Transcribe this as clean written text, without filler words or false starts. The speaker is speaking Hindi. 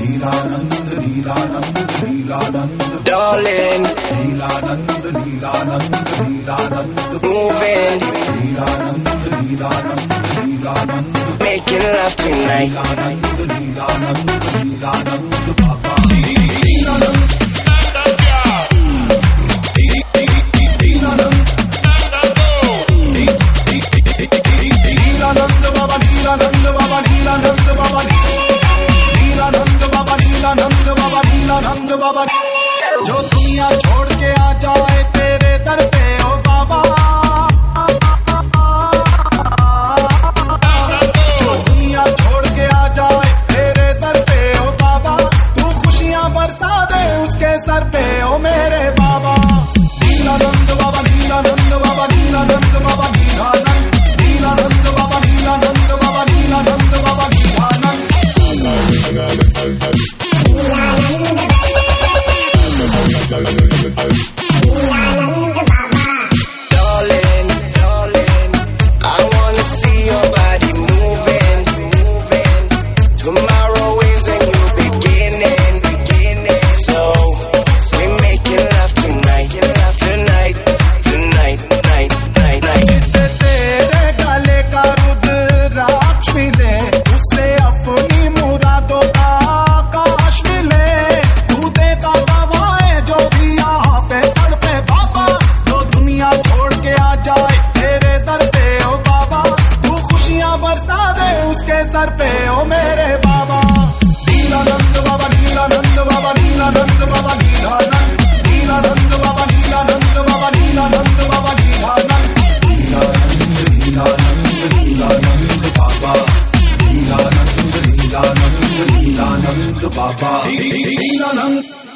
Nilanand Nilanand Nilanand darling, Nilanand Nilanand Nilanand moving, Nilanand Nilanand Nilanand making love tonight. Nilanand Nilanand Nilanand बाबा नीलानंद नीलानंद बाबा नीलानंद बाबा नीलानंद बाबा नीलानंद बाबा नीलानंद बाबा नीलानंद बाबा जो दुनिया छोड़ के आ जाए तेरे दर पे ओ बाबा, जो दुनिया छोड़ के आ जाए तेरे दर पे ओ बाबा, तू खुशियां बरसा दे उसके सर पे ओ मेरे बाबा। नीलानंद बाबा नीलानंद बाबा नीलानंद बाबा नीलानंद नीलानंद बाबा नीलानंद बाबा नीलानंद बाबा Nilanand Darling, darling, I wanna see your body moving, moving. Tomorrow is a new beginning, beginning. So we're making love tonight, tonight, tonight, night, night, night. जिससे तेरे गले का रुद्राक्ष मिले, उससे अपनी मुरादों का आकाश मिले। तू देता दवाएं जो भी यहाँ पे तड़पे बाबा, जो दुनिया छोड़ के आ जाए तेरे दर पे ओ बाबा, तू खुशियां बरसा दे उसके सर पे ओ मेरे बाबा। नीलानंद बाबा नीलानंद बाबा नीलानंद बाबा नीलानंद नीलानंद बाबा नीलानंद बाबा नीलानंद बाबा नीलानंद नीलानंद नीलानंद नीलानंद बाबा नीलानंद नीलानंद नीलानंद बाबा नीलानंद।